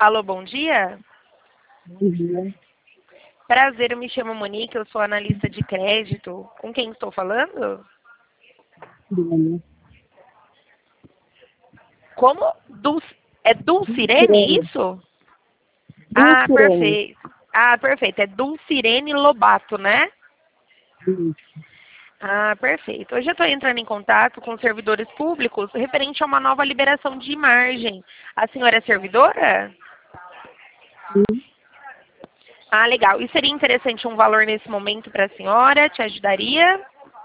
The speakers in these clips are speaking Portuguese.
Alô, bom dia. Bom dia. Prazer, eu me chamo Monique, eu sou analista de crédito. Com quem estou falando? Dulciane. Como? É Dulcirene, Dulcirene. isso? Ah, Dulcirene. perfeito. Ah, perfeito. É Dulcirene Lobato, né? Isso. Ah, perfeito. Hoje eu estou entrando em contato com servidores públicos referente a uma nova liberação de margem. A senhora é servidora? Sim. Ah, legal. E seria interessante um valor nesse momento para a senhora? Te ajudaria?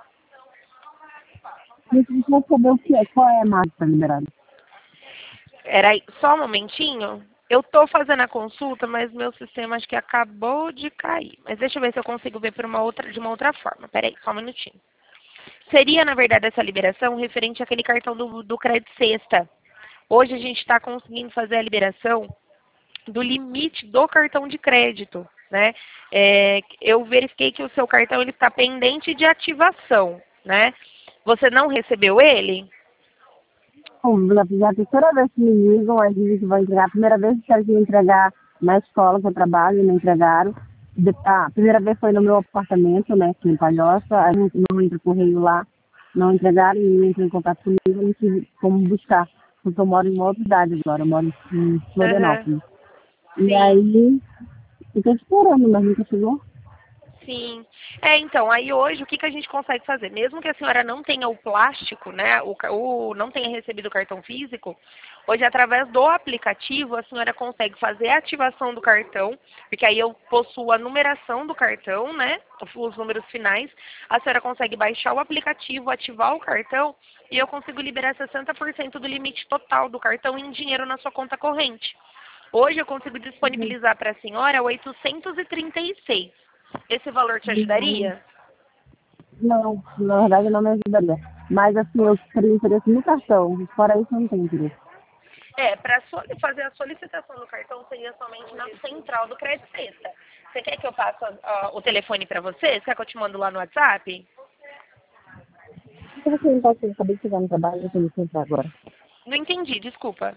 A gente quer saber o que é, qual é a marca liberada. Era aí, só um momentinho. Eu estou fazendo a consulta, mas meu sistema acho que acabou de cair. Mas deixa eu ver se eu consigo ver de uma outra forma. Peraí, só um minutinho. Seria, na verdade, essa liberação referente àquele cartão do Crédito Sexta. Hoje a gente está conseguindo fazer a liberação do limite do cartão de crédito, né? Eu verifiquei que o seu cartão ele está pendente de ativação, né? Você não recebeu ele? Bom, já a terceira vez que me ligam, aí dizem que vão entregar. A primeira vez disseram que ia entregar na escola que eu trabalho, não entregaram. A primeira vez foi no meu apartamento, né, aqui em Palhoça, aí não entra correio lá, não entregaram e entrou em contato comigo, não tive como buscar, porque eu moro em uma outra cidade agora, eu moro em Aham. Florianópolis. E Sim. aí, fiquei esperando, mas nunca chegou. Sim. Então, aí hoje o que a gente consegue fazer? Mesmo que a senhora não tenha o plástico, né, não tenha recebido o cartão físico, hoje através do aplicativo a senhora consegue fazer a ativação do cartão, porque aí eu possuo a numeração do cartão, né, os números finais, a senhora consegue baixar o aplicativo, ativar o cartão e eu consigo liberar 60% do limite total do cartão em dinheiro na sua conta corrente. Hoje eu consigo disponibilizar para a senhora 836. Esse valor te Não, ajudaria? não, na verdade não me ajudaria. Mas assim, eu teria interesse no cartão. Fora isso, eu não tenho interesse. Para fazer a solicitação do cartão seria somente na central do Crédito Sexta. Você quer que eu passe o telefone para você? Você quer que eu te mando lá no WhatsApp? Por que você não pode ser? Acabei de chegar no trabalho, eu tenho que entrar agora. Não entendi, desculpa.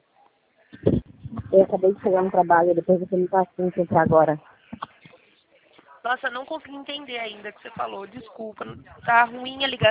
Eu acabei de chegar no trabalho, depois você me passou que entrar agora. Nossa, não consegui entender ainda o que você falou, desculpa. Tá ruim a ligação.